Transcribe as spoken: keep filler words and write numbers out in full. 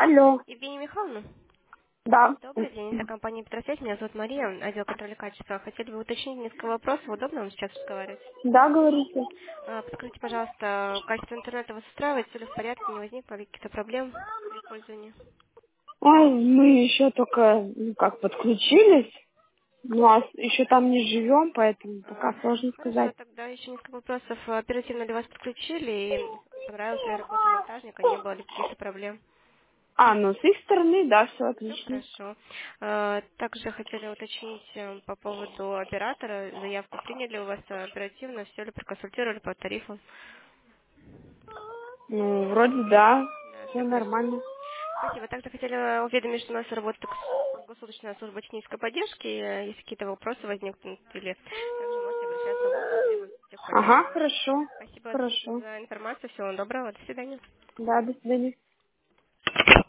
Алло. Евгения Михайловна? Да. Добрый день, это компания Петросвязь, меня зовут Мария, отдел контроля качества. Хотели бы уточнить несколько вопросов, удобно вам сейчас разговаривать? Да, говорите. А, Подскажите, пожалуйста, качество интернета вас устраивает, все ли в порядке, не возникло ли каких-то проблем при пользовании? Ой, мы еще только, ну, как подключились. Ну, а с- еще там не живем, поэтому А, пока сложно Хорошо, сказать. тогда еще несколько вопросов. Оперативно ли вас подключили и понравилась ли работа монтажника, не было ли каких-то проблем? А, ну, с их стороны, да, все Все отлично. хорошо. А, Также хотели уточнить э, по поводу оператора. Заявку приняли у вас э, оперативно, все ли проконсультировали по тарифам? Ну, вроде да, Да, все все хорошо. нормально. Спасибо. Также хотели уведомить, что у нас работает гос- государственная служба технической поддержки. Э, Если какие-то вопросы возникнут, или также можете обращаться в офис требовать Ага, техподдержки. хорошо, Спасибо хорошо. за информацию. Всего доброго. До свидания. Да, до свидания.